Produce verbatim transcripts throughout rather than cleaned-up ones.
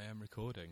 am recording.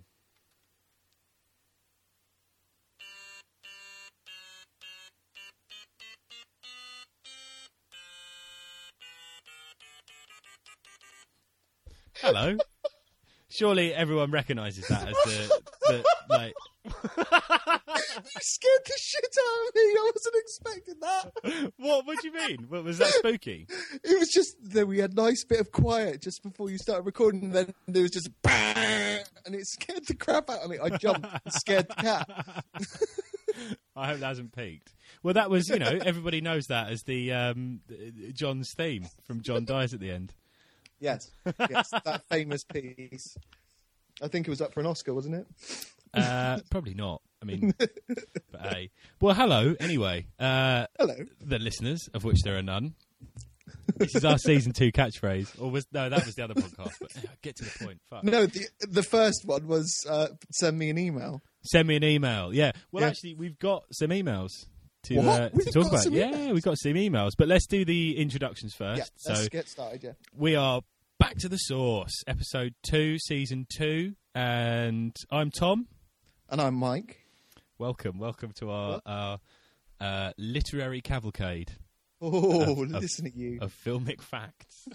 Hello. Surely everyone recognises that as the, the like. You scared the shit out of me. I wasn't expecting that. What? What do you mean? What, was that spooky? It was just that we had a nice bit of quiet just before you started recording, and then there was just bang, and it scared the crap out of me. I jumped and scared the cat. I hope that hasn't peaked. Well, that was, you know, everybody knows that as the um, John's theme from John Dies at the End. Yes, yes, that famous piece. I think it was up for an Oscar, wasn't it? Uh, probably not. I mean, but hey. Well, hello, anyway. Uh, hello. The listeners, of which there are none. This is our season two catchphrase. Or was No, that was the other podcast, but uh, get to the point. Fuck. No, the the first one was uh, send me an email. Send me an email, yeah. Well, yeah. actually, we've got some emails to, what? uh, to talk about. Yeah, emails? we've got some emails. But let's do the introductions first. Yeah, let's so get started, yeah. We are back to the source, episode two, season two. And I'm Tom. And I'm Mike. Welcome, welcome to our, our uh, literary cavalcade. Oh, of, listen of, at you. Of filmic facts.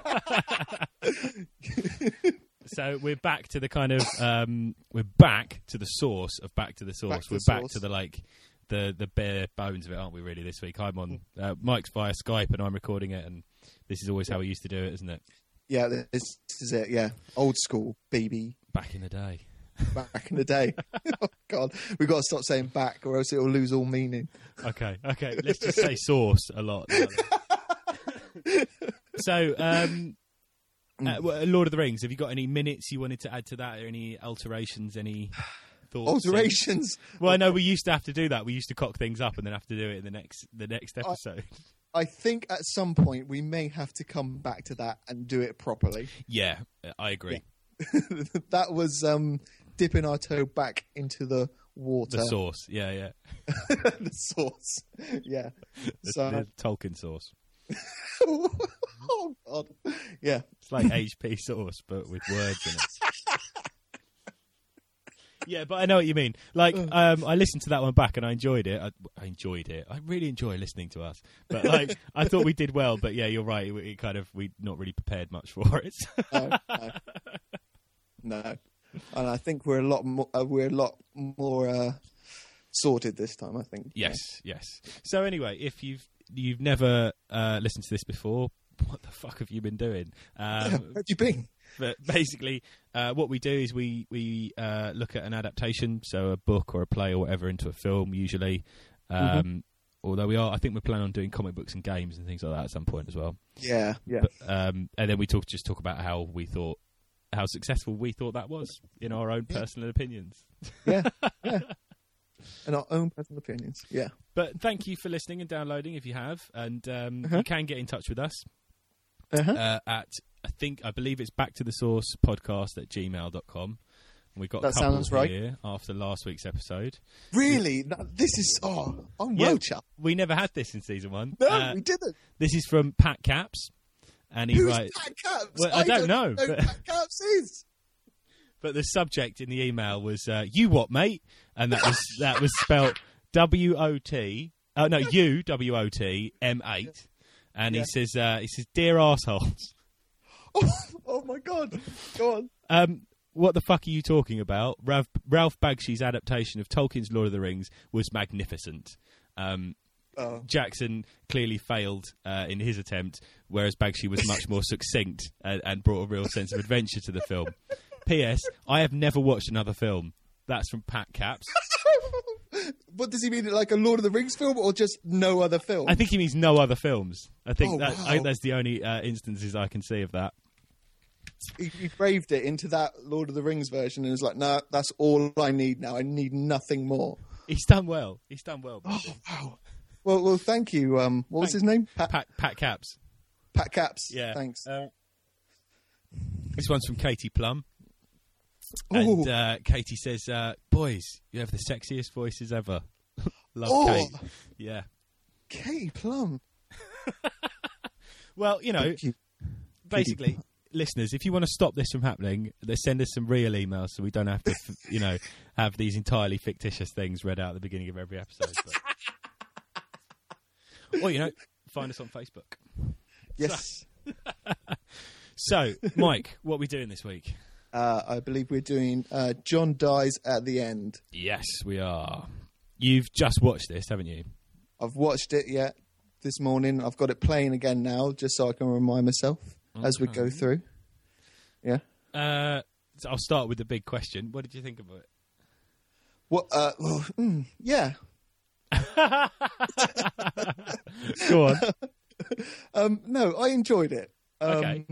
So we're back to the kind of, um, we're back to the source of Back to the Source. Back to we're the back source. to the, like, the, the bare bones of it, aren't we, really, this week? I'm on, uh, Mike's via Skype and I'm recording it, and this is always how we used to do it, isn't it? Yeah, this is it, yeah. Old school, baby. Back in the day. Back in the day. Oh, God. We've got to stop saying back or else it will lose all meaning. Okay, okay. Let's just say source a lot. So, um, uh, well, Lord of the Rings, have you got any minutes you wanted to add to that, or any alterations, any thoughts? Alterations? Well, I know we used to have to do that. We used to cock things up and then have to do it in the next the next episode. I, I think at some point we may have to come back to that and do it properly. Yeah, I agree. Yeah. That was um, dipping our toe back into the water. The source, yeah, yeah. The source, yeah. The, so, the Tolkien source. Oh, God. Yeah. It's like H P sauce, but with words in it. Yeah, but I know what you mean. Like, um, I listened to that one back and I enjoyed it. I, I enjoyed it. I really enjoy listening to us. But like, I thought we did well. But yeah, you're right. It, it kind of we not really prepared much for it. no, no, no. And I think we're a lot more. Uh, we're a lot more uh, sorted this time. I think. Yes, yeah. yes. So anyway, if you've you've never uh, listened to this before, what the fuck have you been doing? Um, yeah, where have you been? But basically, uh, what we do is we we uh, look at an adaptation, so a book or a play or whatever, into a film usually. Um, mm-hmm. Although we are, I think we're planning on doing comic books and games and things like that at some point as well. Yeah, yeah. But, um, and then we talk just talk about how we thought, how successful we thought that was in our own yeah. personal opinions. Yeah, yeah. And our own personal opinions. Yeah. But thank you for listening and downloading if you have, and um, uh-huh. you can get in touch with us uh-huh. uh, at. I think I believe it's back to the source podcast at gmail dot com. We've got that a couple sounds right. here after last week's episode. Really? No, this is oh, I'm yeah, well chuffed. We never had this in season one. No, uh, we didn't. This is from Pat Caps, and he Who's writes. Pat Caps? Well, I, I don't, don't know. know who But, Pat Caps is. But the subject in the email was uh, "You what, mate?" and that was that was spelt W O T. Oh no, U W O T M eight, and yeah. he says uh, he says, "Dear assholes." Oh, oh my God! Go on. Um, what the fuck are you talking about? Ralph, Ralph Bagshi's adaptation of Tolkien's Lord of the Rings was magnificent. Um, oh. Jackson clearly failed uh, in his attempt, whereas Bagshi was much more succinct and, and brought a real sense of adventure to the film. P S. I have never watched another film. That's from Pat Caps. What does he mean? Like a Lord of the Rings film, or just no other film? I think he means no other films. I think oh, that wow. I think that's the only uh, instances I can see of that. He, he braved it into that Lord of the Rings version and was like, "No, nah, that's all I need now. I need nothing more." He's done well. He's done well. Oh, wow. Well, well, thank you. Um, what was Thanks. his name? Pat, Pat, Pat Caps. Pat Caps. Yeah. Thanks. Uh, this one's from Katie Plum. Ooh. And uh, Katie says, uh, "Boys, you have the sexiest voices ever." Love oh. Kate. Yeah. Katie Plum. Well, you know, you. basically, listeners, if you want to stop this from happening, they send us some real emails so we don't have to, you know, have these entirely fictitious things read out at the beginning of every episode. But... or, you know, find us on Facebook. Yes. So, Mike, what are we doing this week? Uh, I believe we're doing uh, John Dies at the End. Yes, we are. You've just watched this, haven't you? I've watched it, yeah, this morning. I've got it playing again now, just so I can remind myself okay. as we go through. Yeah. Uh, so I'll start with the big question. What did you think of it? What? Uh, well, mm, yeah. Go on. um, no, I enjoyed it. Um, okay.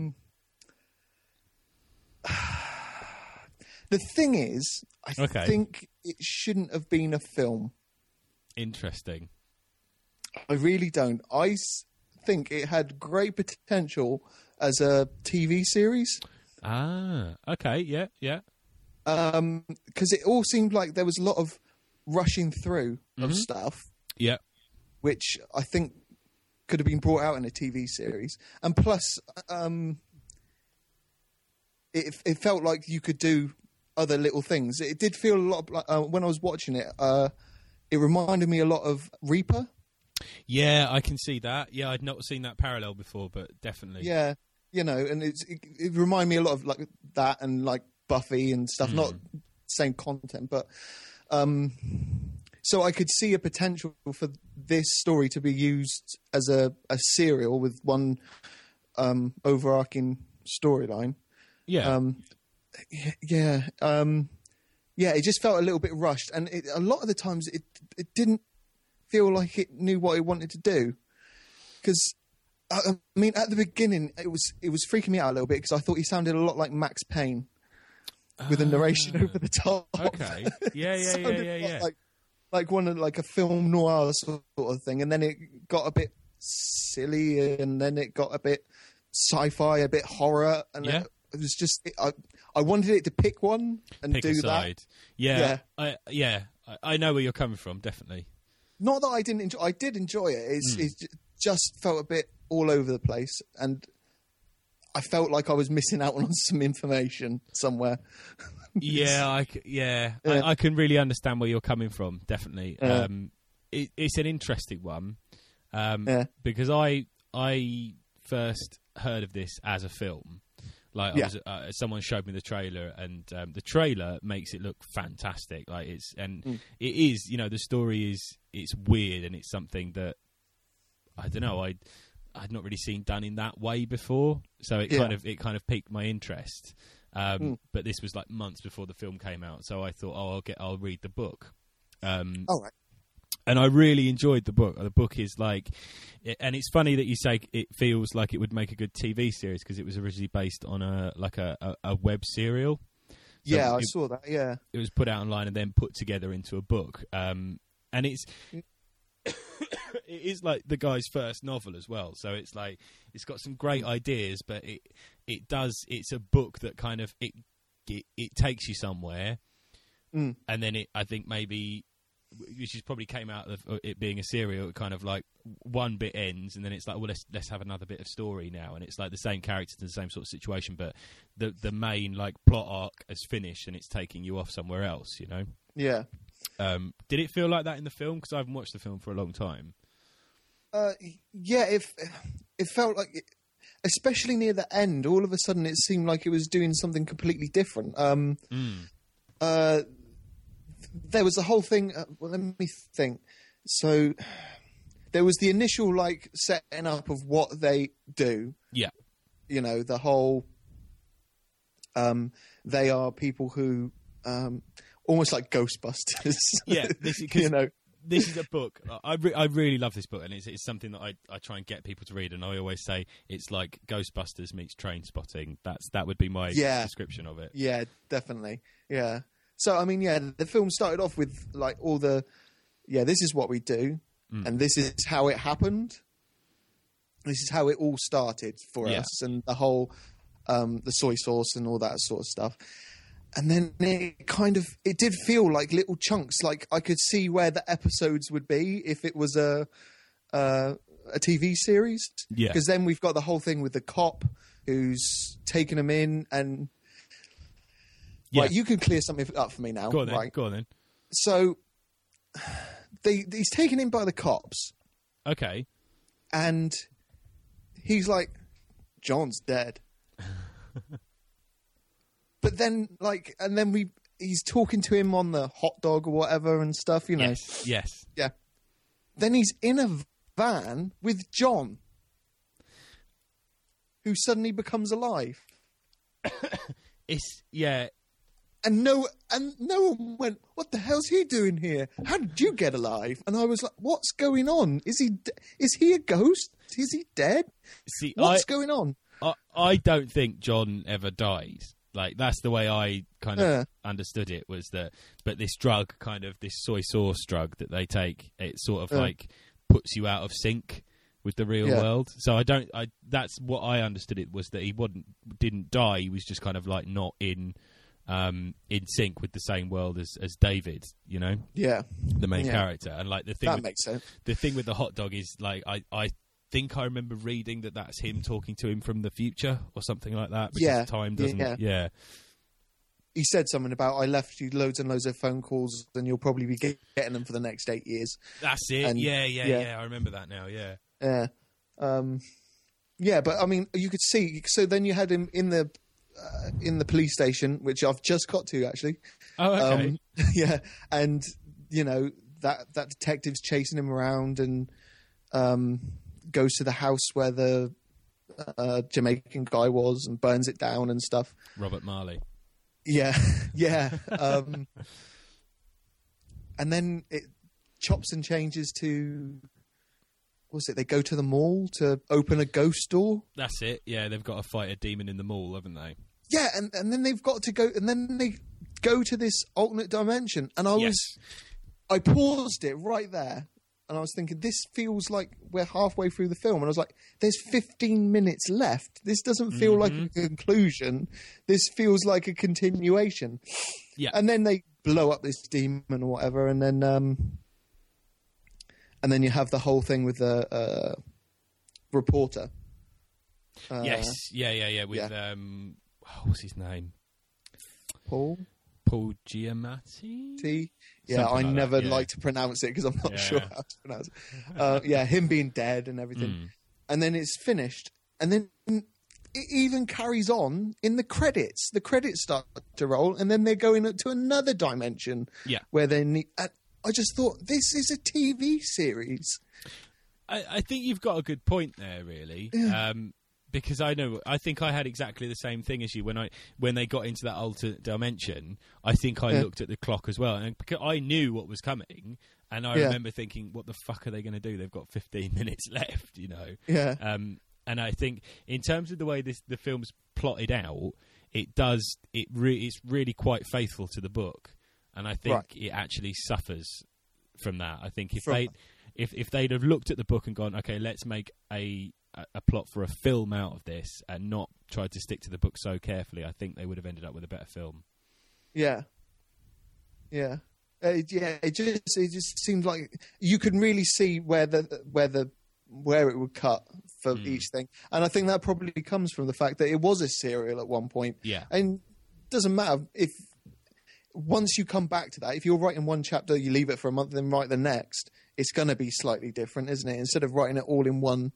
The thing is, I okay. think it shouldn't have been a film. Interesting. I really don't. I s- think it had great potential as a T V series. Ah, okay, yeah, yeah. Um, because it all seemed like there was a lot of rushing through mm-hmm. of stuff. Yeah. Which I think could have been brought out in a T V series. And plus, um, it, it felt like you could do other little things. It did feel a lot of, like, uh, when I was watching it, uh, it reminded me a lot of Reaper. Yeah, I can see that. Yeah, I'd not seen that parallel before, but definitely. Yeah, you know, and it's, it, it reminded me a lot of like that and like Buffy and stuff. Mm. Not same content, but um, so I could see a potential for this story to be used as a, a serial with one um, overarching storyline. Yeah. Um, yeah. Um, yeah, it just felt a little bit rushed. And it, a lot of the times it it didn't feel like it knew what it wanted to do. Because, I, I mean, at the beginning, it was it was freaking me out a little bit because I thought he sounded a lot like Max Payne with a narration uh, over the top. Okay. Yeah, yeah, yeah, yeah, yeah. Like, like one of like a film noir sort of thing. And then it got a bit silly and then it got a bit sci-fi, a bit horror. And yeah. it, it was just... It, I, I wanted it to pick one and pick do a side. that. Yeah, yeah. I, yeah. I know where you're coming from, definitely. Not that I didn't enjoy. I did enjoy it. It's, mm. It just felt a bit all over the place, and I felt like I was missing out on some information somewhere. yeah, I yeah, yeah. I, I can really understand where you're coming from. Definitely, yeah. um, it, it's an interesting one um, yeah. because I I first heard of this as a film. Like yeah. I was, uh, someone showed me the trailer, and um, the trailer makes it look fantastic. Like it's, and mm. it is, you know, the story is, it's weird, and it's something that I don't know, I I'd not really seen done in that way before. So it yeah. kind of, it kind of piqued my interest. Um, mm. But this was like months before the film came out, so I thought, oh, I'll get, I'll read the book. Um, All right. And I really enjoyed the book. The book is like, and it's funny that you say it feels like it would make a good T V series because it was originally based on a like a, a, a web serial. So yeah, I it, saw that. Yeah, it was put out online and then put together into a book. Um, and it's it is like the guy's first novel as well. So it's like it's got some great ideas, but it it does. It's a book that kind of it it, it takes you somewhere, mm. and then it I think maybe. Which is probably came out of it being a serial. It kind of like one bit ends, and then it's like, well, let's let's have another bit of story now, and it's like the same characters in the same sort of situation, but the the main like plot arc has finished, and it's taking you off somewhere else. You know? Yeah. Um, did it feel like that in the film? Because I haven't watched the film for a long time. Uh, yeah, it it felt like, it, especially near the end, all of a sudden it seemed like it was doing something completely different. Um, mm. Uh. There was the whole thing. Uh, well, let me think. So there was the initial like setting up of what they do. Yeah. You know, the whole. Um, they are people who, um, almost like Ghostbusters. Yeah, this is, you know. This is a book. I, re- I really love this book, and it's, it's something that I, I try and get people to read. And I always say it's like Ghostbusters meets Train Spotting. That's that would be my yeah. description of it. Yeah, definitely. Yeah. So, I mean, yeah, the film started off with, like, all the, yeah, this is what we do, mm. and this is how it happened. This is how it all started for yeah. us, and the whole, um, the soy sauce and all that sort of stuff. And then it kind of, it did feel like little chunks, like I could see where the episodes would be if it was a, uh, a T V series. Yeah. Because then we've got the whole thing with the cop who's taken him in, and Yeah. right, you can clear something up for me now. Go on then. Right. Go on then. So they he's taken in by the cops, Okay. and he's like, John's dead. But then, like, and then we he's talking to him on the hot dog or whatever and stuff, you know. Yes. Yes. Yeah. Then he's in a van with John, who suddenly becomes alive. It's yeah. And no, and no one went, what the hell's he doing here? How did you get alive? And I was like, what's going on? Is he, de- is he a ghost? Is he dead? See, What's I, going on? I I don't think John ever dies. Like that's the way I kind of Yeah. understood it, was that. But this drug, kind of this soy sauce drug that they take, it sort of Yeah. like puts you out of sync with the real Yeah. world. So I don't. I that's what I understood it was, that he wouldn't didn't die. He was just kind of like not in um in sync with the same world as as David. You know, Yeah, the main Yeah. character. And like the thing that with, makes sense. the thing with the hot dog is like I I. think I remember reading that that's him talking to him from the future or something like that. Because Yeah. time doesn't. Yeah. yeah. He said something about, I left you loads and loads of phone calls and you'll probably be get- getting them for the next eight years. That's it. And- yeah, yeah, yeah. yeah, I remember that now. Yeah. Yeah. Um, yeah, but I mean, you could see, so then you had him in the, uh, in the police station, which I've just got to actually. Oh, okay. Um, yeah, and you know that that detective's chasing him around and um, goes to the house where the uh, Jamaican guy was and burns it down and stuff. Robert Marley. Yeah, yeah. Um, and then it chops and changes to what's it? They go to the mall to open a ghost door. That's it. Yeah, they've got to fight a demon in the mall, haven't they? Yeah, and, and then they've got to go, and then they go to this alternate dimension. And I Yes. was, I paused it right there, and I was thinking, this feels like we're halfway through the film. And I was like, there's fifteen minutes left. This doesn't feel like a conclusion. This feels like a continuation. Yeah. And then they blow up this demon or whatever, and then um, and then you have the whole thing with the uh, reporter. Uh, yes. Yeah, yeah, yeah. With yeah. um, oh, what's his name? Paul. Paul Giamatti. T. Yeah, Something I like never that, yeah. like to pronounce it because I'm not Yeah. sure how to pronounce it. Uh, yeah, him being dead and everything. Mm. And then it's finished. And then it even carries on in the credits. The credits start to roll, and then they're going to another dimension Yeah. where they need. And I just thought, this is a T V series. I, I think you've got a good point there, really. Yeah. Um, because I know, I think I had exactly the same thing as you when I when they got into that alternate dimension. I think I Yeah. looked at the clock as well, and because I knew what was coming, and I Yeah. remember thinking, "What the fuck are they going to do? They've got fifteen minutes left," you know. Yeah. Um, and I think in terms of the way this the film's plotted out, it does it re- it's really quite faithful to the book, and I think Right. it actually suffers from that. I think if From- they if if they'd have looked at the book and gone, okay, let's make a a, a plot for a film out of this, and not tried to stick to the book so carefully, I think they would have ended up with a better film. Yeah. Yeah. Uh, yeah, it just it just seemed like you can really see where the where the where it would cut for Mm. each thing, and I think that probably comes from the fact that it was a serial at one point. Yeah. And it doesn't matter if once you come back to that, if you're writing one chapter, you leave it for a month, then write the next. It's going to be slightly different, isn't it? Instead of writing it all in one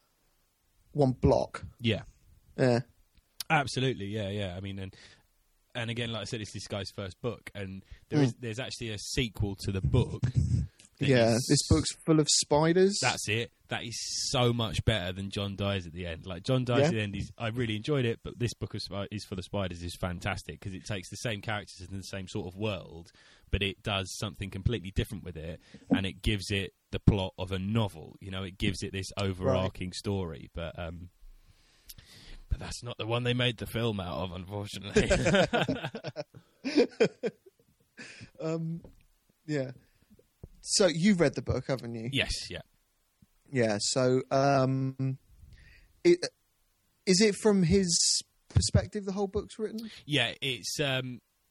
one block. Yeah. Yeah, Absolutely, yeah, yeah. I mean, and and again, like I said, it's this guy's first book, and there Mm. is there's actually a sequel to the book. that yeah. is- This book's full of spiders. That's it. That is so much better than John Dies at the End. Like John Dies Yeah. at the End is, I really enjoyed it, but this book is, is for the spiders is fantastic because it takes the same characters in the same sort of world, but it does something completely different with it, and it gives it the plot of a novel. You know, it gives it this overarching story, but um, but that's not the one they made the film out of, unfortunately. um, yeah. So you've read the book, haven't you? Yes, yeah. Yeah. So, um, it, is it from his perspective the whole book's written? Yeah, it's um,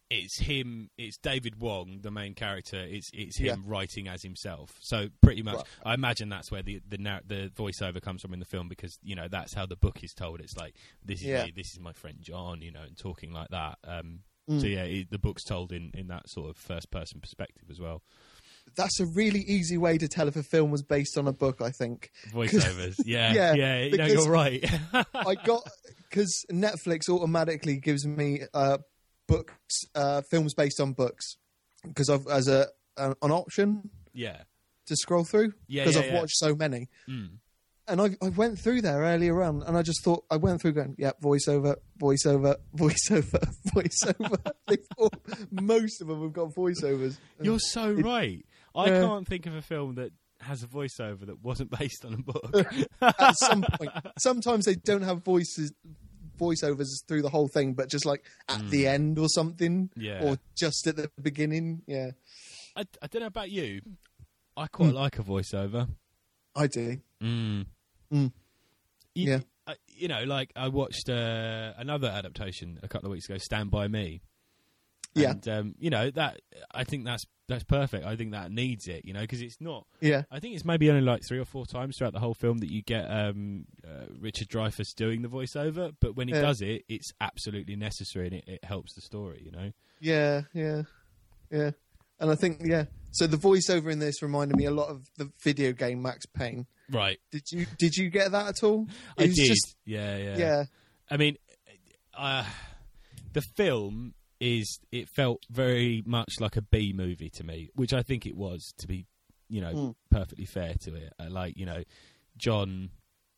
it's him. It's David Wong, the main character. It's it's him Yeah. writing as himself. So pretty much, Right. I imagine that's where the the narr- the voiceover comes from in the film, because you know that's how the book is told. It's like, this is Yeah. me, this is my friend John, you know, and talking like that. Um, Mm. So yeah, it, the book's told in in that sort of first person perspective as well. That's a really easy way to tell if a film was based on a book, I think. Voiceovers, yeah, Yeah, yeah. You know, because- you're right. I got because Netflix automatically gives me uh, books, uh, films based on books, because I've as a an, an option yeah, to scroll through Yeah, because yeah, I've yeah. watched so many. mm. And I, I went through there earlier on, and I just thought I went through going, yeah, voiceover, voiceover, voiceover, voiceover. They've all, most of them have got voiceovers. You're so right. I Yeah. can't think of a film that has a voiceover that wasn't based on a book. At some point, sometimes they don't have voices, voiceovers through the whole thing, but just like at the end or something, Yeah. or just at the beginning. Yeah, I, I don't know about you. I quite like a voiceover. I do. Mm. Mm. You, Yeah. I, you know, like I watched uh, another adaptation a couple of weeks ago, Stand By Me. Yeah. And, um, you know, that I think that's that's perfect. I think that needs it, you know, because it's not. Yeah, I think it's maybe only like three or four times throughout the whole film that you get um, uh, Richard Dreyfuss doing the voiceover, but when he Yeah. does it, it's absolutely necessary and it, it helps the story, you know. yeah, yeah, yeah. And I think yeah. So the voiceover in this reminded me a lot of the video game Max Payne. Right. Did you did you get that at all? It I was did. Just, yeah, yeah. yeah, I mean, uh, the film is, it felt very much like a B movie to me, which I think it was, to be, you know, Mm. perfectly fair to it. Uh, like, you know, John.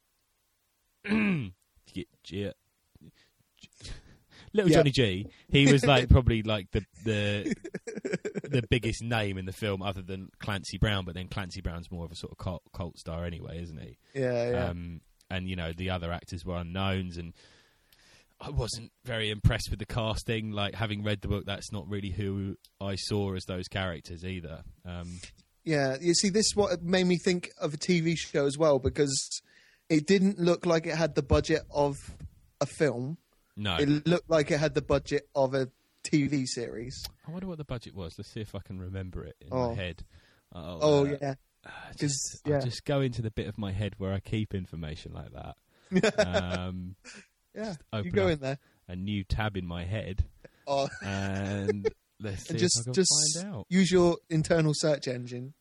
G- G- Little Yeah. Johnny G, he was like probably like the the the biggest name in the film, other than Clancy Brown. But then Clancy Brown's more of a sort of cult, cult star anyway, isn't he? yeah, yeah. Um, and you know the other actors were unknowns, and I wasn't very impressed with the casting. Like, having read the book, that's not really who I saw as those characters either. Um, Yeah, you see, this is what made me think of a T V show as well, because it didn't look like it had the budget of a film. no, It looked like it had the budget of a T V series. I wonder what the budget was. Let's see if I can remember it in Oh. my head. I'll, Oh, uh, yeah. uh, 'Cause, just, yeah. I'll just go into the bit of my head where I keep information like that. Um, Yeah, open you go up in there. a new tab in my head, Oh, and let's see and if just I can just find out. use your internal search engine.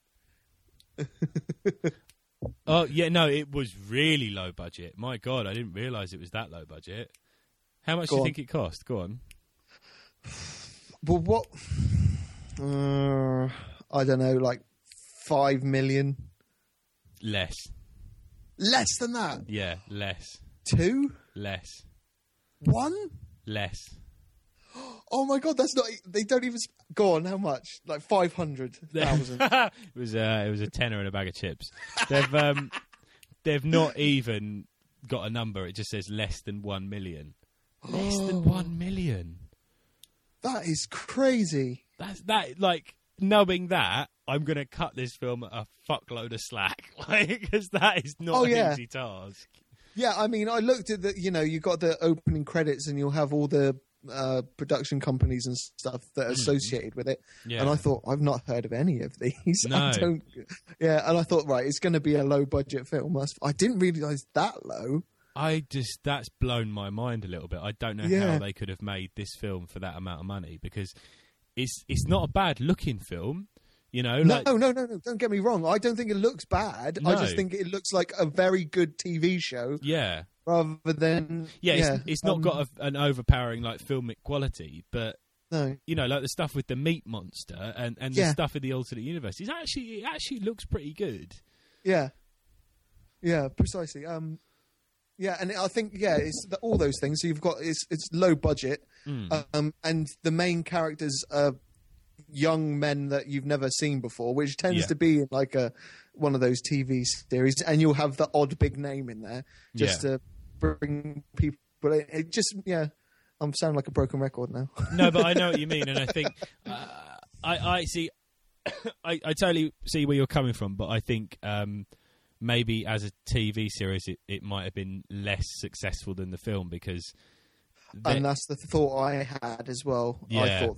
Oh yeah, no, it was really low budget. My God, I didn't realise it was that low budget. How much Go do you on. think it cost? Go on. Well, what? Uh, I don't know, like five million. Less. Less than that. Yeah, less. Two? Less. One? Less. Oh my God, that's not. They don't even. sp- Go on, how much? Like five hundred thousand. it was uh, it was a tenner and a bag of chips. They've um, they've not even got a number. It just says less than one million. Less than one million. That is crazy. That's that. Like, knowing that, I'm gonna cut this film a fuckload of slack, like, because that is not Oh, an yeah. easy task. Yeah, I mean, I looked at the. You know, you got the opening credits, and you'll have all the uh, production companies and stuff that are associated with it. Yeah. And I thought, I've not heard of any of these. No. I don't. Yeah, and I thought, right, it's going to be a low budget film. That's, I didn't realise that low. I just, that's blown my mind a little bit. I don't know Yeah. how they could have made this film for that amount of money, because it's it's not a bad looking film, you know. No, Like, no, no, no. Don't get me wrong. I don't think it looks bad. I No. just think it looks like a very good T V show yeah, rather than. yeah. yeah It's, it's not um, got a, an overpowering like filmic quality, but No. you know, like the stuff with the meat monster and, and the Yeah. stuff in the alternate universe. It's actually it actually looks pretty good. Yeah. Yeah, precisely. Um, yeah, and I think yeah, it's the, all those things. So you've got it's it's low budget, Mm. um, and the main characters are young men that you've never seen before, which tends Yeah. to be in like a one of those T V series, and you'll have the odd big name in there just Yeah. to bring people. It, it just yeah, I'm sounding like a broken record now. No, but I know what you mean, and I think uh, I, I see. I, I totally see where you're coming from, but I think um, maybe as a T V series, it, it might have been less successful than the film, because they- And that's the thought I had as well. I Yeah. thought that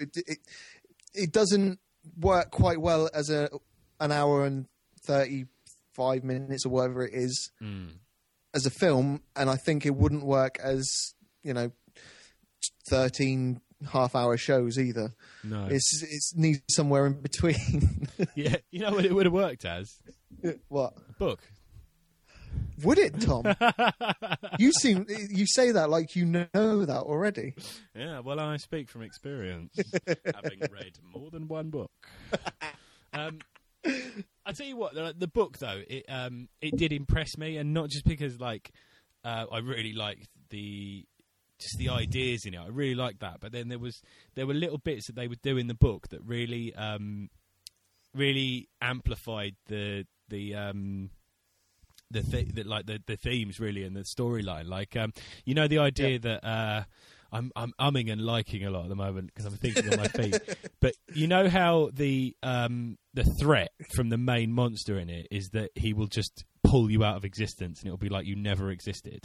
It, it it doesn't work quite well as a an hour and thirty-five minutes or whatever it is mm. as a film, and I think it wouldn't work as, you know, thirteen half-hour shows either. No, it's it's needs somewhere in between. Yeah, you know what it would have worked as? What? A book. Would it, Tom? You seem you say that like you know that already. Yeah, well, I speak from experience, having read more than one book. Um, I tell you what, the, the book though, it um, it did impress me, and not just because like uh, I really liked the just the ideas in it. I really liked that, but then there was there were little bits that they would do in the book that really um, really amplified the the. Um, The, th- the like the, the themes really and the storyline, like um, you know the idea yeah. that uh, I'm I'm umming and liking a lot at the moment because I'm thinking on my feet. But you know how the um, the threat from the main monster in it is that he will just pull you out of existence and it'll be like you never existed.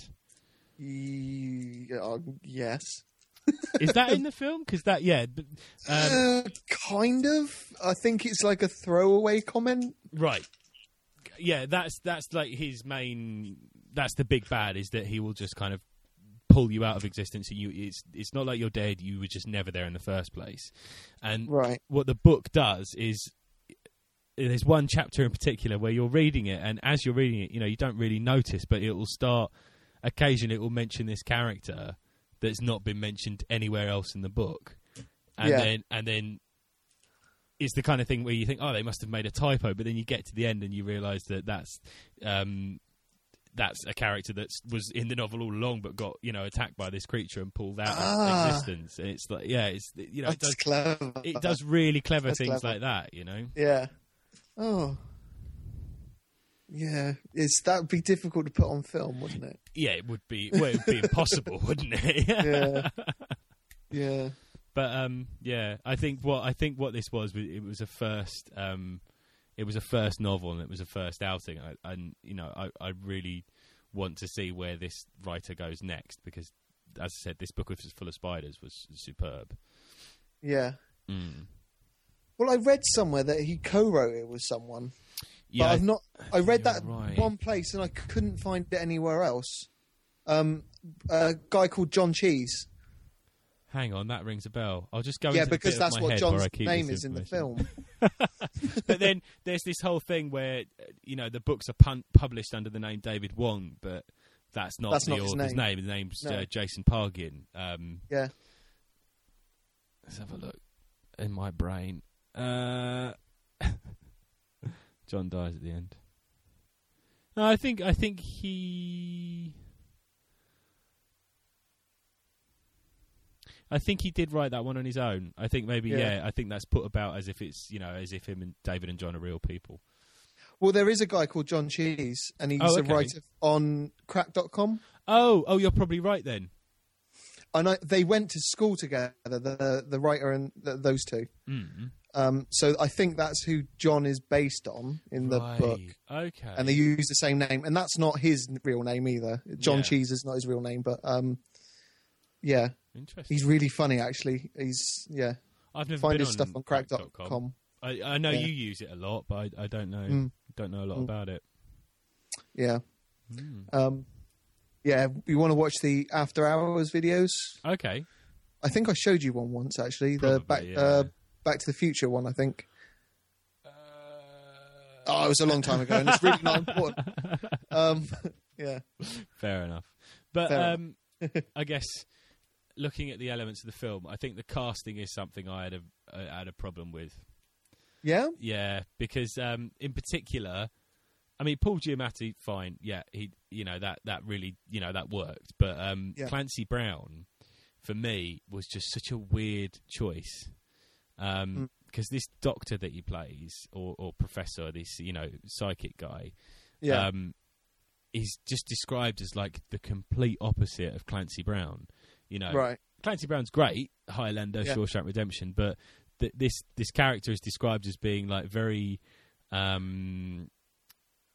Yeah, yes. Is that in the film? Because that yeah, um, uh, kind of. I think it's like a throwaway comment, right? Yeah, that's that's like his main. That's the big bad, is that he will just kind of pull you out of existence, and you. It's it's not like you're dead. You were just never there in the first place. And right. what the book does is, there's one chapter in particular where you're reading it, and as you're reading it, you know you don't really notice, but it will start. Occasionally, it will mention this character that's not been mentioned anywhere else in the book, and yeah. then and then. It's the kind of thing where you think, oh, they must have made a typo, but then you get to the end and you realise that that's um, that's a character that was in the novel all along, but got you know attacked by this creature and pulled out ah, of existence. And it's like, yeah, it's you know, it does, clever. It does really clever that's things clever. like that, you know. Yeah. Oh. Yeah, it's that would be difficult to put on film, wouldn't it? Yeah, it would be. Well, it would be impossible, wouldn't it? Yeah. Yeah. But um, yeah, I think what I think what this was, it was a first, um, it was a first novel, and it was a first outing. I, and you know, I, I really want to see where this writer goes next, because, as I said, this book was full of spiders was superb. Yeah. Mm. Well, I read somewhere that he co-wrote it with someone. Yeah, but I've not. I read that right. one place, and I couldn't find it anywhere else. Um, a guy called John Cheese. Hang on, that rings a bell. I'll just go yeah, into the because bit that's of my what head John's where I keep name this is in the information. film. But then there's this whole thing where, you know, the books are pun- published under the name David Wong, but that's not that's the not his author's name. name. His name's no. uh, Jason Pargin. Um, yeah. Let's have a look in my brain. Uh, John dies at the end. No, I think I think he. I think he did write that one on his own. I think maybe, yeah. yeah, I think that's put about as if it's, you know, as if him and David and John are real people. Well, there is a guy called John Cheese, and he's oh, okay. a writer on crack dot com. Oh, oh, you're probably right then. I know they went to school together, the the writer and the, those two. Mm. Um, so I think that's who John is based on in the right. book. Okay. And they use the same name, and that's not his real name either. John yeah. Cheese is not his real name, but um, yeah. Interesting. He's really funny, actually. He's yeah. I've never Find been his on stuff on crack dot com. com. I, I know yeah. you use it a lot, but I, I don't know mm. don't know a lot mm. about it. Yeah. Mm. Um, yeah. You want to watch the After Hours videos? Okay. I think I showed you one once, actually. The Probably, back yeah. uh, Back to the Future one, I think. Uh... Oh, it was a long time ago, and it's really not important. Um, yeah. Fair enough. But Fair um, I guess looking at the elements of the film, I think the casting is something I had a I had a problem with. Yeah? Yeah, because um, in particular, I mean, Paul Giamatti, fine, yeah, he, you know, that, that really, you know, that worked. But um, yeah. Clancy Brown, for me, was just such a weird choice. Because um, mm. this doctor that he plays, or, or professor, this, you know, psychic guy, yeah. um, he's just described as like the complete opposite of Clancy Brown. You know, right. Clancy Brown's great, Highlander, yeah. Shawshank Redemption, but th- this this character is described as being like very, um,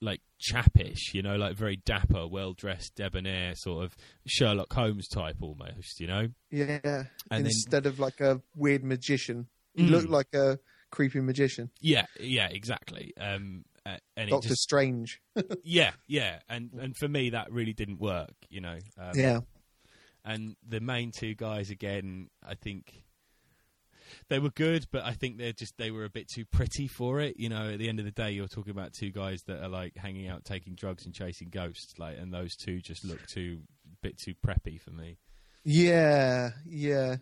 like chappish, you know, like very dapper, well dressed, debonair, sort of Sherlock Holmes type almost, you know. Yeah. And Instead then, of like a weird magician, he Mm. looked like a creepy magician. yeah, yeah, exactly. Um, uh, and it Doctor just, Strange. yeah, yeah, and and for me that really didn't work, you know. Um, Yeah. And the main two guys again, I think they were good, but I think they're just they were a bit too pretty for it. You know, at the end of the day, you're talking about two guys that are like hanging out, taking drugs, and chasing ghosts. Like, and those two just look too bit too preppy for me. Yeah, yeah,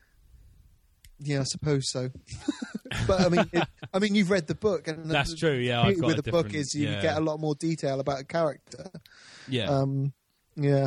yeah. I suppose so. But I mean, it, I mean, you've read the book, and That's the, true. Yeah, the I've beauty got with a the book different- is you yeah. get a lot more detail about a character. Yeah. Um, yeah.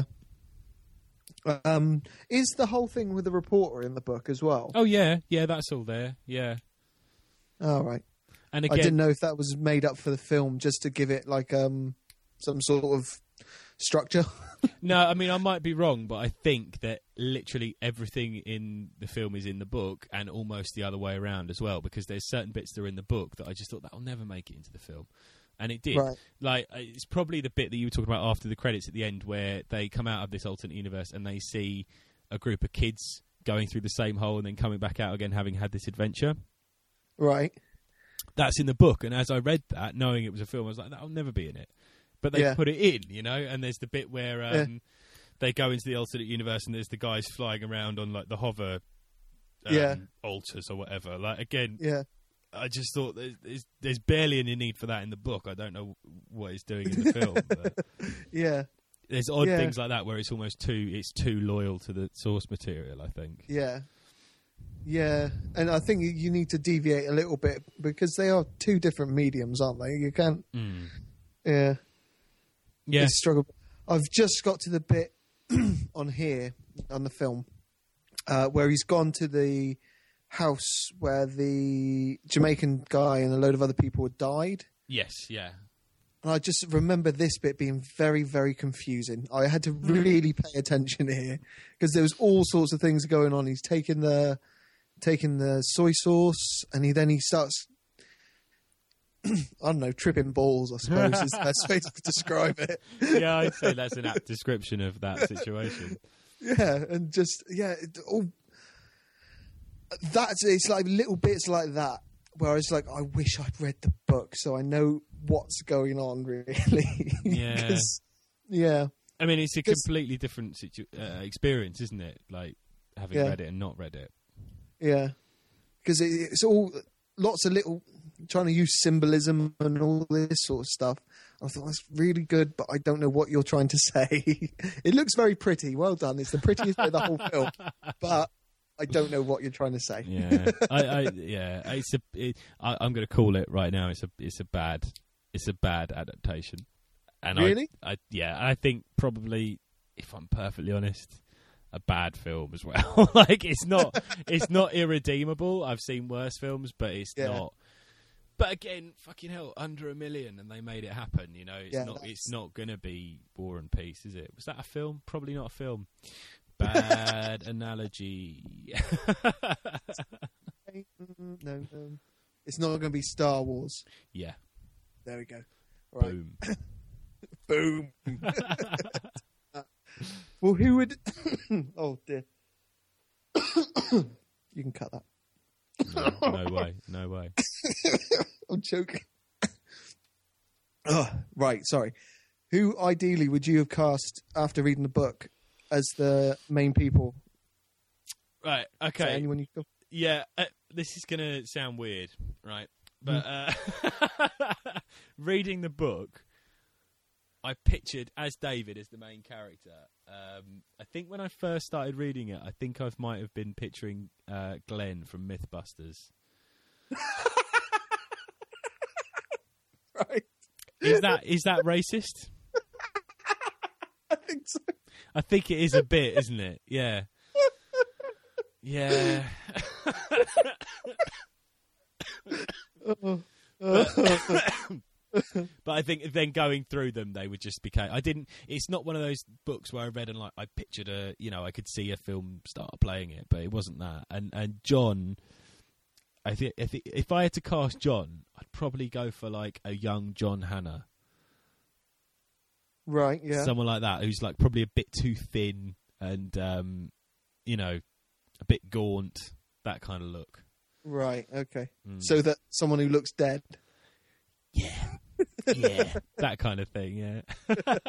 Um, is the whole thing with the reporter in the book as well? oh yeah, yeah. That's all there. Yeah. All right. And I again, didn't know if that was made up for the film just to give it like um some sort of structure. no, I mean I might be wrong, but I think that literally everything in the film is in the book, and almost the other way around as well. Because there's certain bits that are in the book that I just thought that'll never make it into the film. And it did. Right. Like, it's probably the bit that you were talking about after the credits at the end, where they come out of this alternate universe and they see a group of kids going through the same hole and then coming back out again, having had this adventure. Right. That's in the book. And as I read that, knowing it was a film, I was like, that'll never be in it. But they Yeah. put it in, you know. And there's the bit where um, Yeah. they go into the alternate universe and there's the guys flying around on like the hover um, Yeah. altars or whatever. Like, again, Yeah. I just thought there's, there's, there's barely any need for that in the book. I don't know what it's doing in the film. But Yeah. there's odd Yeah. things like that where it's almost too it's too loyal to the source material, I think. Yeah. Yeah. And I think you- you need to deviate a little bit because they are two different mediums, aren't they? You can't. Mm. Yeah. Yeah. It's a struggle. I've just got to the bit on here on the film uh, where he's gone to the house where the Jamaican guy and a load of other people had died. Yes, yeah. And I just remember this bit being very, very confusing. I had to really pay attention here because there was all sorts of things going on. He's taking the taking the soy sauce, and he then he starts, I don't know, tripping balls. I suppose is the best way to describe it. Yeah, I'd say that's an apt description of that situation. Yeah, and just yeah, it, all that's it's like little bits like that where I was like, I wish I'd read the book so I know what's going on really. Yeah. 'Cause, yeah, I mean, it's a 'Cause- completely different situ- uh, experience, isn't it? Like, having Yeah. read it and not read it. yeah, because it, it's all lots of little trying to use symbolism and all this sort of stuff. I thought that's really good, but I don't know what you're trying to say. It looks very pretty. Well done. It's the prettiest bit of the whole film, but I don't know what you're trying to say. Yeah, I, I, yeah. It's a. It, I, I'm going to call it right now. It's a. It's a bad. It's a bad adaptation. And Really? I, I, yeah. I think probably, if I'm perfectly honest, a bad film as well. Like, it's not. It's not irredeemable. I've seen worse films, but it's Yeah. not. But again, fucking hell, under a million, and they made it happen. You know, it's Yeah, not. that's- It's not going to be War and Peace, is it? Was that a film? Probably not a film. Bad analogy. Mm, no, um, it's not going to be Star Wars. Yeah. There we go. Right. Boom. Boom. Well, who would? Oh dear. You can cut that. No, no way. No way. I'm joking. Oh, right, sorry. Who ideally would you have cast after reading the book as the main people? Right. Is there Okay. anyone you could... Yeah. Uh, this is going to sound weird, right? But uh, reading the book, I pictured as David as the main character. Um, I think when I first started reading it, I think I might have been picturing uh, Glenn from MythBusters. Right. Is that is that racist? I think so. I think it is a bit, isn't it? Yeah. Yeah. Oh, oh, But I think then going through them, they would just become. I didn't. It's not one of those books where I read and like I pictured a, you know, I could see a film star playing it, but it wasn't that. And and John, I think if if I had to cast John, I'd probably go for like a young John Hannah. Right, yeah. Someone like that who's like probably a bit too thin and um, you know, a bit gaunt, that kind of look. Right, okay. Mm. So that someone who looks dead. Yeah. Yeah. That kind of thing, yeah.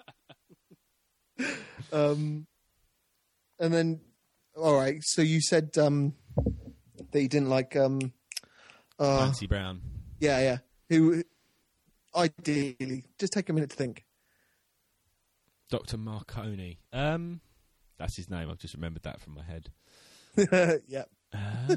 um and then all right, so you said um that you didn't like um uh, Clancy Brown. Yeah, yeah. Who ideally just take a minute to think. Doctor Marconi. Um that's his name, I've just remembered that from my head. Yeah. Uh,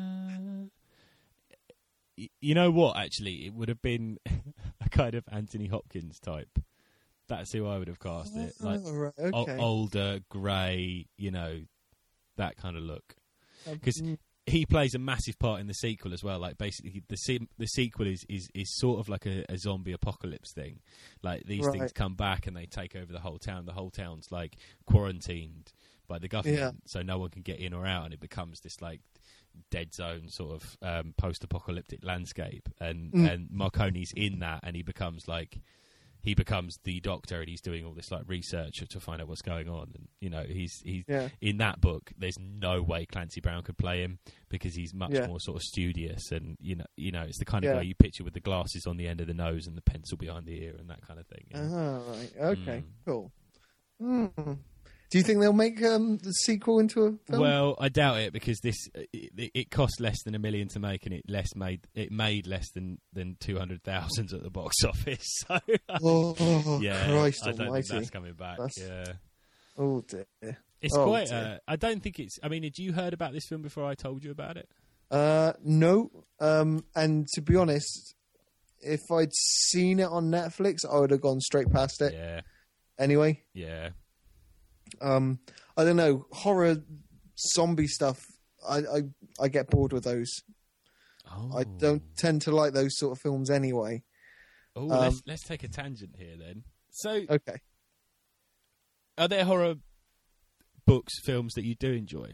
y- you know what? Actually, it would have been a kind of Anthony Hopkins type. That's who I would have cast it. Like Oh, right, o- okay. older, grey, you know, that kind of look. Because Um, he plays a massive part in the sequel as well. Like basically, the se- the sequel is, is, is sort of like a, a zombie apocalypse thing. Like these Right. things come back and they take over the whole town. The whole town's like quarantined by the government, Yeah. so no one can get in or out, and it becomes this like dead zone sort of um, post-apocalyptic landscape. And Mm. and Marconi's in that, and he becomes like he becomes the doctor, and he's doing all this like research to find out what's going on. And you know, he's he's Yeah. in that book. There's no way Clancy Brown could play him because he's much Yeah. more sort of studious, and you know, you know, it's the kind of Yeah. guy you picture with the glasses on the end of the nose and the pencil behind the ear and that kind of thing. You know? Ah, right. Okay, Mm. cool. Mm. Do you think they'll make um, the sequel into a film? Well, I doubt it because this it, it cost less than a million to make, and it less made it made less than than two hundred thousand at the box office. So oh, yeah, Christ I don't almighty. think that's coming back. That's- Yeah, Oh, dear. it's Oh, quite. dear. Uh, I don't think it's. I mean, had you heard about this film before I told you about it? Uh, no. Um, and to be honest, if I'd seen it on Netflix, I would have gone straight past it Yeah, anyway. yeah. Um, I don't know. Horror, zombie stuff, I, I, I get bored with those. Oh. I don't tend to like those sort of films anyway. Oh, um, let's let's take a tangent here then. So, Okay. are there horror books, films that you do enjoy?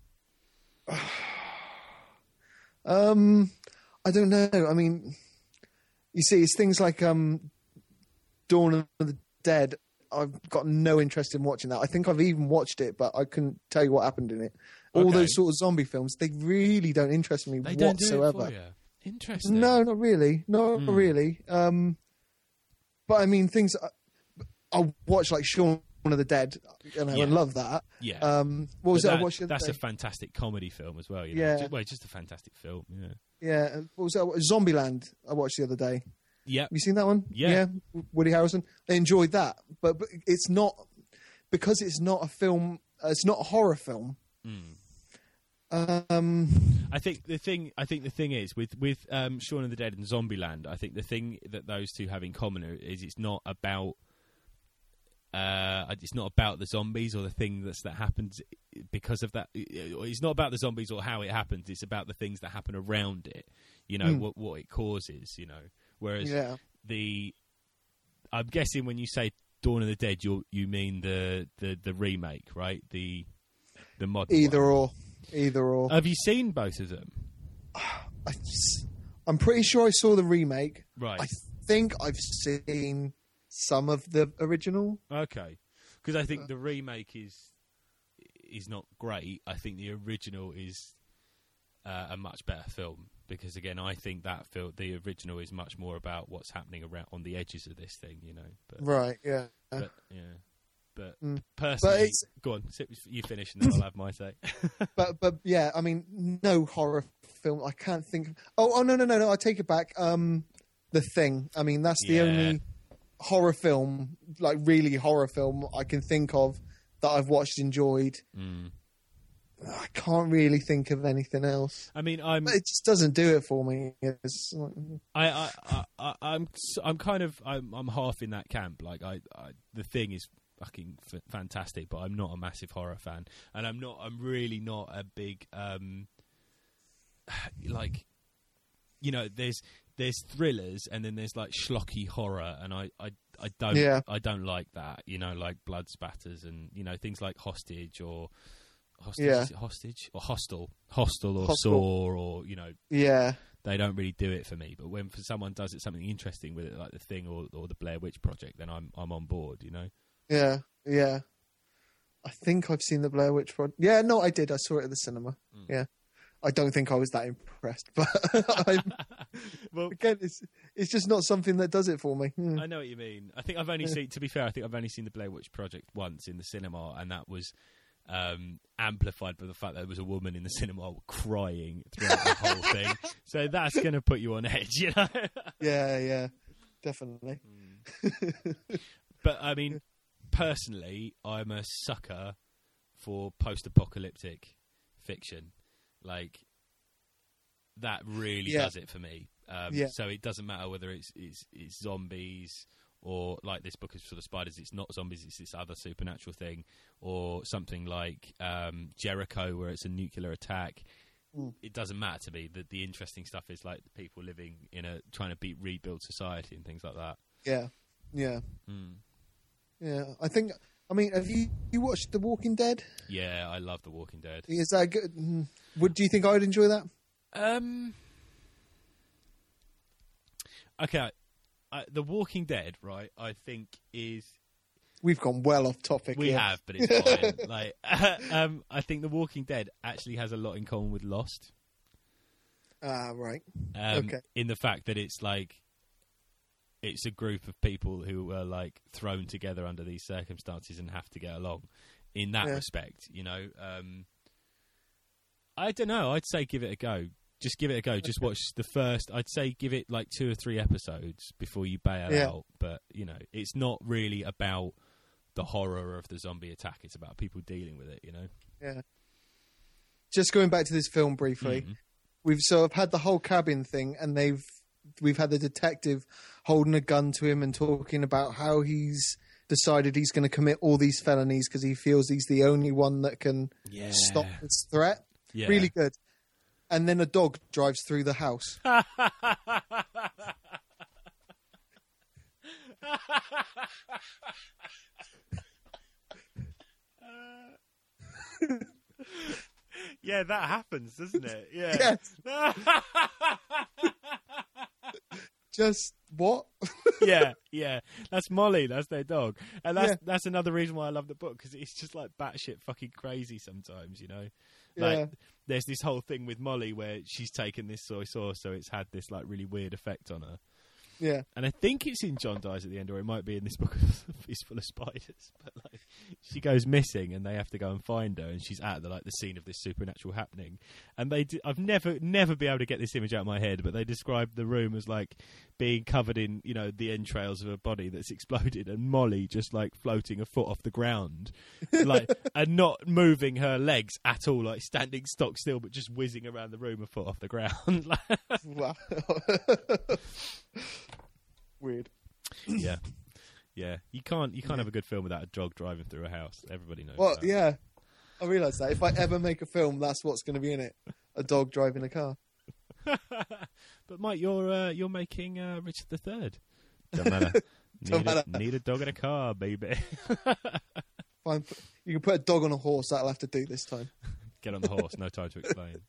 Um, I don't know. I mean, you see, it's things like um, Dawn of the Dead. I've got no interest in watching that. I think I've even watched it, but I couldn't tell you what happened in it. All Okay. those sort of zombie films, they really don't interest me They don't whatsoever. do it for you. Interesting. No, not really. Not Mm. really. Um, but I mean, things I, I watch like Shaun of the Dead, you know, Yeah. and love that. Yeah. Um, what was But it? I that- watched the other that's day? a fantastic comedy film as well. You know? Yeah. Just, well, it's just a fantastic film. Yeah. Yeah. What was that? Zombieland. I watched the other day. Yeah. Have you seen that one? Yeah. Woody Harrelson. I enjoyed that, but, but it's not because it's not a film. Uh, it's not a horror film. Mm. Um, I think the thing. I think the thing is with with um, Shaun of the Dead and Zombieland. I think the thing that those two have in common is it's not about. Uh, it's not about the zombies or the thing that's that happens because of that. It's not about the zombies or how it happens. It's about the things that happen around it. You know Mm. what what it causes. You know, whereas yeah. the. I'm guessing when you say Dawn of the Dead, you you mean the, the, the remake, right? The the modern. Either one. or. Either or. Have you seen both of them? I, I'm pretty sure I saw the remake. Right. I think I've seen some of the original. Okay, because I think the remake is is not great. I think the original is uh, a much better film because again, I think that film, the original, is much more about what's happening around on the edges of this thing. You know, but, Right. Yeah. but yeah, but Mm. personally, But it's- go on, sit- you finish and then I'll have my say. but but yeah, I mean, no horror film. I can't think. Of, oh oh no no no no! I take it back. Um, The Thing. I mean, that's the Yeah. only horror film, like really horror film, I can think of that I've watched, enjoyed. Mm. I can't really think of anything else. I mean, I'm But it just doesn't do it for me. It's like, I, I, I, I, I'm, s- I'm kind of, I'm, I'm half in that camp. Like, I, I the thing is fucking f- fantastic, but I'm not a massive horror fan, and I'm not, I'm really not a big, um, like, you know, there's, there's thrillers, and then there's like schlocky horror, and I, I, I don't, Yeah. I don't like that. You know, like blood spatters, and you know things like Hostage or. Hostage, Yeah. is it Hostage or Hostel, Hostel or Hostel. Saw or you know yeah, they don't really do it for me. But when for someone does it something interesting with it, like The Thing or or the Blair Witch Project, then I'm I'm on board. You know. Yeah, yeah. I think I've seen the Blair Witch Project. Yeah, no, I did. I saw it at the cinema. Mm. Yeah. I don't think I was that impressed, but I'm, well, again, it's it's just not something that does it for me. Mm. I know what you mean. I think I've only seen, to be fair, I think I've only seen the Blair Witch Project once in the cinema, and that was um, amplified by the fact that there was a woman in the cinema crying throughout the whole thing. So that's going to put you on edge, you know? Yeah, yeah, definitely. Mm. But I mean, personally, I'm a sucker for post-apocalyptic fiction. Like, that really yeah. does it for me. Um, yeah. So it doesn't matter whether it's, it's it's zombies or, like this book is for the spiders, it's not zombies, it's this other supernatural thing, or something like um, Jericho, where it's a nuclear attack. Mm. It doesn't matter to me. The, the interesting stuff is like the people living in a trying to be rebuild society and things like that. Yeah, yeah, mm. yeah. I think. I mean, have you you watched The Walking Dead? Yeah, I love The Walking Dead. Is that good? Would do you think I would enjoy that? Um. Okay, I, The Walking Dead, right? I think is. We've gone well off topic. We here. have, but it's fine. like, um, I think The Walking Dead actually has a lot in common with Lost. Ah, right. Um, okay. In the fact that it's like. It's a group of people who are like thrown together under these circumstances and have to get along. In that yeah. respect, you know, um, I don't know. I'd say give it a go. Just give it a go. Just watch the first. I'd say give it like two or three episodes before you bail yeah. out. But you know, it's not really about the horror of the zombie attack. It's about people dealing with it. You know. Yeah. Just going back to this film briefly, mm-hmm. we've sort of had the whole cabin thing, and they've. We've had the detective holding a gun to him and talking about how he's decided he's going to commit all these felonies because he feels he's the only one that can yeah. stop this threat. Yeah. Really good. And then a dog drives through the house. Yeah, that happens, doesn't it? Yeah. Yes. Just what? yeah, yeah. That's Molly. That's their dog, and that's yeah. that's another reason why I love the book, because it's just like batshit fucking crazy sometimes. You know, like yeah. there's this whole thing with Molly where she's taken this soy sauce, so it's had this like really weird effect on her. Yeah, and I think it's in John Dies at the End, or it might be in this book. It's full of spiders, but like she goes missing, and they have to go and find her, and she's at the like the scene of this supernatural happening. And they, d- I've never, never be able to get this image out of my head, but they describe the room as like being covered in, you know, the entrails of a body that's exploded, and Molly just like floating a foot off the ground, like and not moving her legs at all, like standing stock still, but just whizzing around the room a foot off the ground. Wow. Weird. Yeah, yeah. You can't you can't have a good film without a dog driving through a house. Everybody knows. Well, that. yeah, I realise that. If I ever make a film, that's what's going to be in it: a dog driving a car. But Mike, you're uh, you're making uh, Richard the Third. Don't matter. Don't need, matter. A, need a dog in a car, baby. Fine. You can put a dog on a horse. That'll have to do this time. Get on the horse. No time to explain.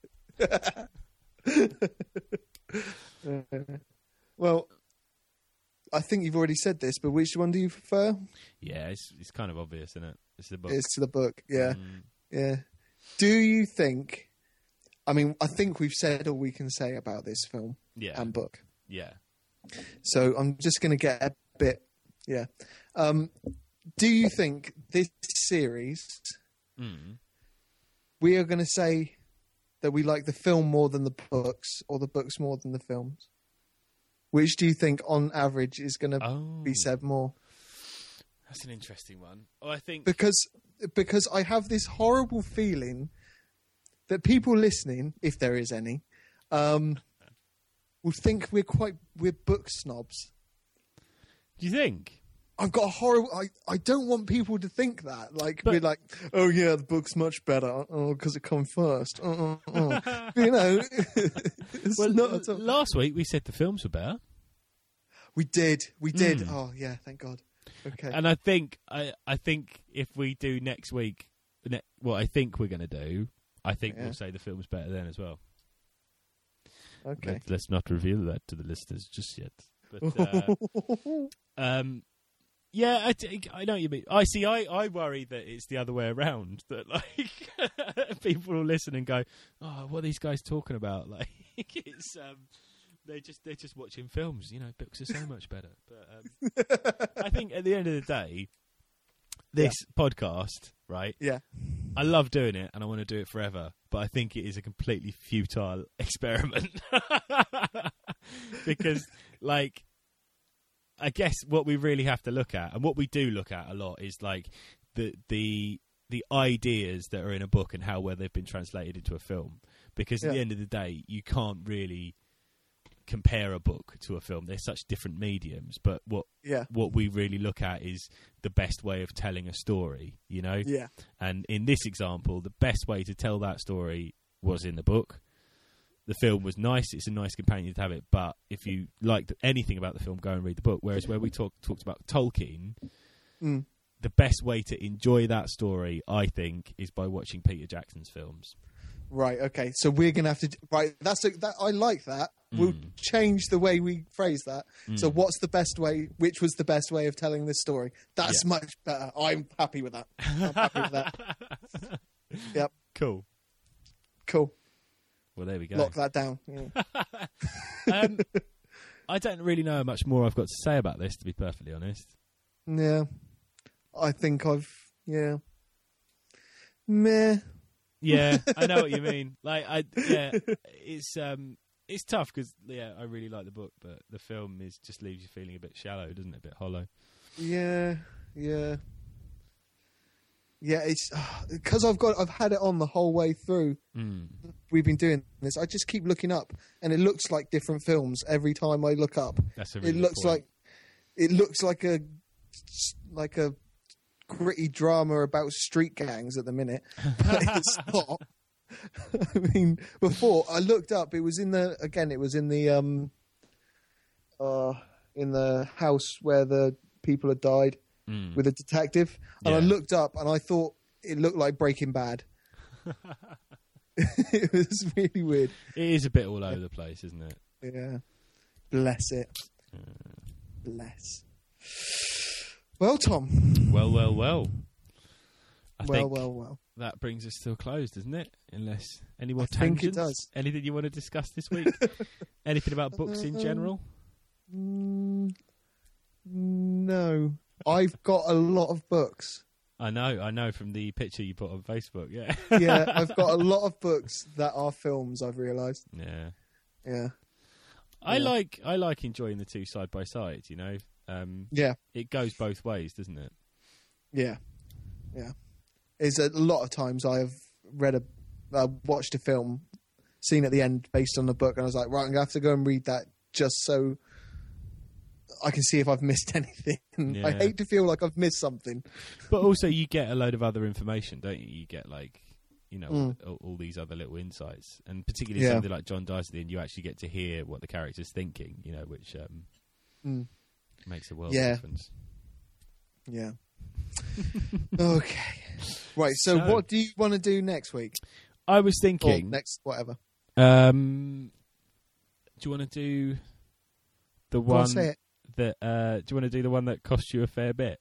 uh, well. I think you've already said this, but which one do you prefer? Yeah, it's it's kind of obvious, isn't it? It's the book. It's the book, yeah. Mm. Yeah. Do you think... I mean, I think we've said all we can say about this film yeah. and book. Yeah. So I'm just going to get a bit... Yeah. Um, do you think this series... Mm. We are going to say that we like the film more than the books, or the books more than the films? Which do you think, on average, is going to oh. be said more? That's an interesting one. Oh, I think because because I have this horrible feeling that people listening, if there is any, um, will think we're quite we're book snobs. Do you think? I've got a horrible. I, I don't want people to think that. Like but, we're like, oh yeah, the book's much better. Oh, because it comes first. Oh, oh, oh. You know. It's well, not at all. Last week we said the films were better. We did. We did. Mm. Oh yeah, thank God. Okay. And I think I I think if we do next week, ne- what I think we're going to do, I think yeah. we'll say the film's better then as well. Okay. Let, let's not reveal that to the listeners just yet. But uh, um, yeah, I, t- I know what you mean. I see. I, I worry that it's the other way around. That like people will listen and go, "Oh, what are these guys talking about?" Like it's um, they just they're just watching films. You know, books are so much better. But um, I think at the end of the day, this yeah. podcast, right? Yeah. I love doing it and I want to do it forever, but I think it is a completely futile experiment. Because, like, I guess what we really have to look at, and what we do look at a lot, is like the the the ideas that are in a book and how well they've been translated into a film. Because at yeah. the end of the day, you can't really compare a book to a film. They're such different mediums, but what yeah. what we really look at is the best way of telling a story, you know? Yeah. And in this example, the best way to tell that story was in the book. The film was nice, it's a nice companion to have it, but if you liked anything about the film, go and read the book. Whereas where we talk, talked about Tolkien, mm. the best way to enjoy that story, I think, is by watching Peter Jackson's films. Right, okay. So we're going to have to... Right, that's a, that. I like that. Mm. We'll change the way we phrase that. Mm. So what's the best way... Which was the best way of telling this story? That's yeah. much better. I'm happy with that. I'm happy with that. Yep. Cool. Cool. Well, there we go. Lock that down. Yeah. um, I don't really know how much more I've got to say about this, to be perfectly honest. Yeah. I think I've... Yeah. Meh. Yeah, I know what you mean. Like, I yeah, it's um, it's tough because yeah, I really like the book, but the film is just leaves you feeling a bit shallow, doesn't it? A bit hollow. Yeah, yeah, yeah. It's because uh, I've got I've had it on the whole way through. Mm. We've been doing this. I just keep looking up, and it looks like different films every time I look up. That's a really it good looks point. like it looks like a like a. gritty drama about street gangs at the minute, but it's not. I mean, before I looked up, it was in the again, it was in the um, uh, in the house where the people had died mm. with a detective, and yeah. I looked up and I thought it looked like Breaking Bad. It was really weird. It is a bit all over the place, isn't it? Yeah. Bless it. Uh. Bless. Well, Tom. Well, well, well. I well, think well, well. That brings us to a close, doesn't it? Unless any more I tangents? think it does. Anything you want to discuss this week? Anything about books in general? Mm, no. I've got a lot of books. I know, I know from the picture you put on Facebook, yeah. Yeah, I've got a lot of books that are films, I've realised. Yeah. Yeah. I yeah. like I like enjoying the two side by side, you know? Um, yeah. It goes both ways, doesn't it? Yeah. Yeah. It's a lot of times I have read a, uh, watched a film, seen at the end based on the book, and I was like, right, I'm going to have to go and read that just so I can see if I've missed anything. Yeah. I hate to feel like I've missed something. But also you get a load of other information, don't you? You get like, you know, mm. all, all these other little insights. And particularly yeah. something like John Dice at the end, you actually get to hear what the character's thinking, you know, which um, mm. makes a world yeah. of difference. Yeah. Okay. Right, so, so what do you want to do next week? I was thinking... Or next, whatever. Um, do you want to do the Go on, one say it. that... Uh, do you want to do the one that cost you a fair bit?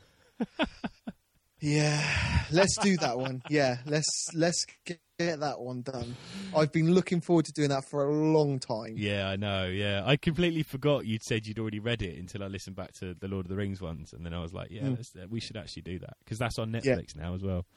Yeah, let's do that one. Yeah, let's let's get that one done. I've been looking forward to doing that for a long time. Yeah, I know, yeah. I completely forgot you'd said you'd already read it until I listened back to the Lord of the Rings ones, and then I was like, yeah, mm. let's, uh, we should actually do that, because that's on Netflix yeah. now as well.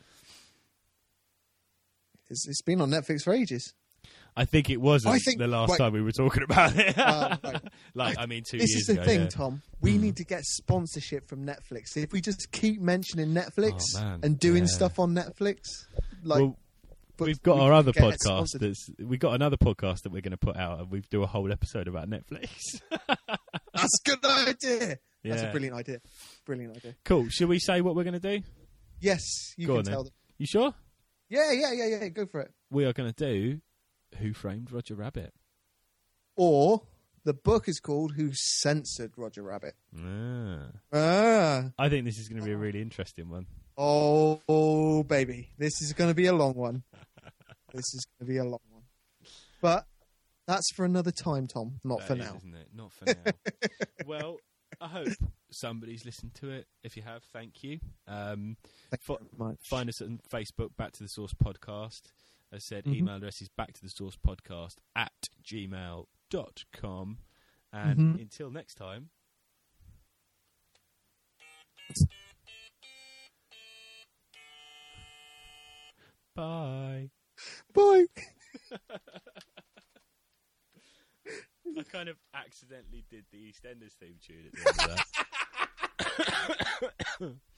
It's, it's been on Netflix for ages. I think it wasn't I think, the last right. time we were talking about it. uh, right. like, I mean, two this years is the ago, thing, yeah. Tom. We mm. need to get sponsorship from Netflix. If we just keep mentioning Netflix oh, and doing yeah. stuff on Netflix, like well, we've got we our other podcast. That's we got another podcast that we're going to put out, and we do a whole episode about Netflix. That's a good idea. Yeah. That's a brilliant idea. Brilliant idea. Cool. Should we say what we're going to do? Yes, you Go can on, tell then. them. You sure? Yeah, yeah, yeah, yeah. Go for it. We are going to do Who Framed Roger Rabbit. Or the book is called Who Censored Roger Rabbit. Ah. Ah. I think this is going to be a really interesting one. Oh, oh baby. This is going to be a long one. This is going to be a long one. But That's for another time, Tom. Not That for is, now. isn't it? Not for now. Well, I hope somebody's listened to it. If you have, thank you. Um, Thank fo- you very much. Find us on Facebook, Back to the Source Podcast. As I said, Mhm. email address is back to the source podcast at gmail dot com. And Mhm. until next time. Bye. Bye. I kind of accidentally did the EastEnders theme tune at the end of that.